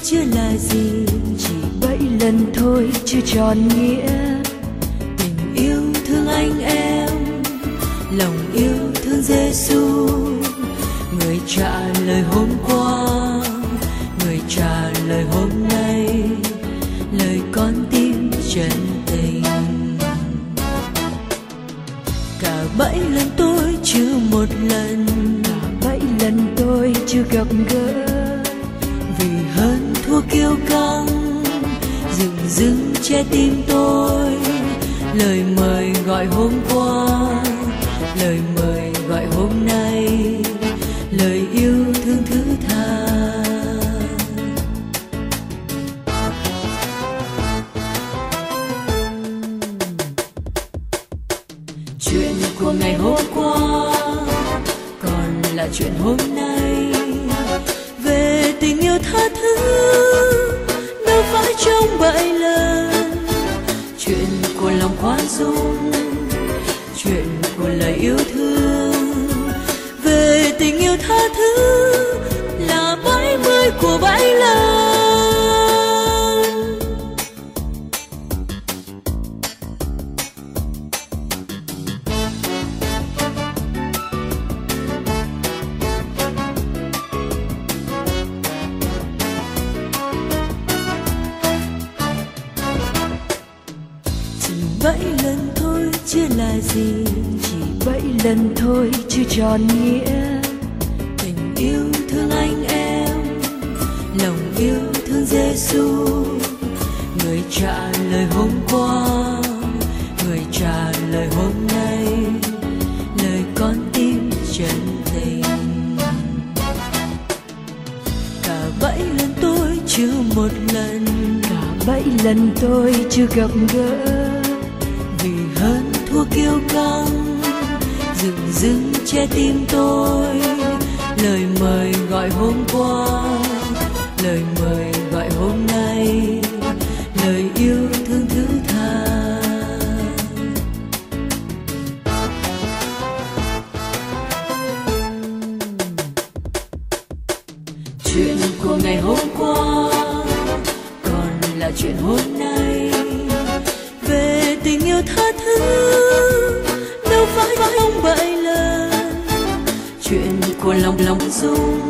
chưa là gì, chỉ 7 lần thôi chưa tròn nghĩa. Tình yêu thương anh em, lòng yêu thương Giêsu, người trả lời hôm qua, người trả lời hôm nay, lời con tim chân tình. Cả 7 lần tôi chưa một lần, cả 7 lần tôi chưa gặp gỡ, vì hơn thua kiêu căng dừng dưng che tim tôi. Lời mời gọi hôm qua, lời mời gọi hôm nay, lời yêu thương thứ tha. Chuyện của ngày hôm qua còn là chuyện hôm nay, về tình yêu tha thứ đâu phải trong 7 lần. Chuyện của lòng khoan dung, chuyện của lời yêu thương, về tình yêu tha thứ là 70 của 7 lần. Chỉ 7 lần thôi chưa là gì, chỉ 7 lần thôi chưa tròn nghĩa. Tình yêu thương anh em, lòng yêu thương Giêsu, người trả lời hôm qua, người trả lời hôm nay, lời con tim chân tình. Cả 7 lần tôi chưa một lần, cả 7 lần tôi chưa gặp gỡ, vì hơn thua kiêu căng dừng dưng che tim tôi. Lời mời gọi hôm qua, lời mời gọi hôm nay, lời yêu thương thứ tha. Chuyện của ngày hôm qua còn là chuyện hôm nay, về tình yêu tha thứ đâu phải không 7 lần. Chuyện của lòng dung,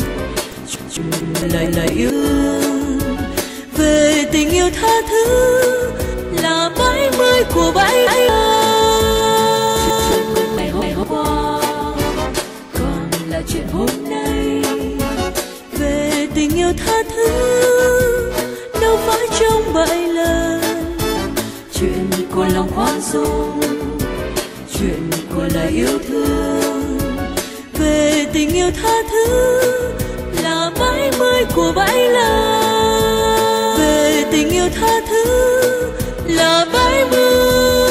lời yêu thương, về tình yêu tha thứ là 70 của 7 lần. Chuyện của ngày hôm qua còn là chuyện hôm nay, về tình yêu tha thứ đâu phải trong 7 lần. Chuyện của lòng khoan dung, chuyện của lời yêu thương, về tình yêu tha thứ là 70 của 7 lần. Về tình yêu tha thứ là 70.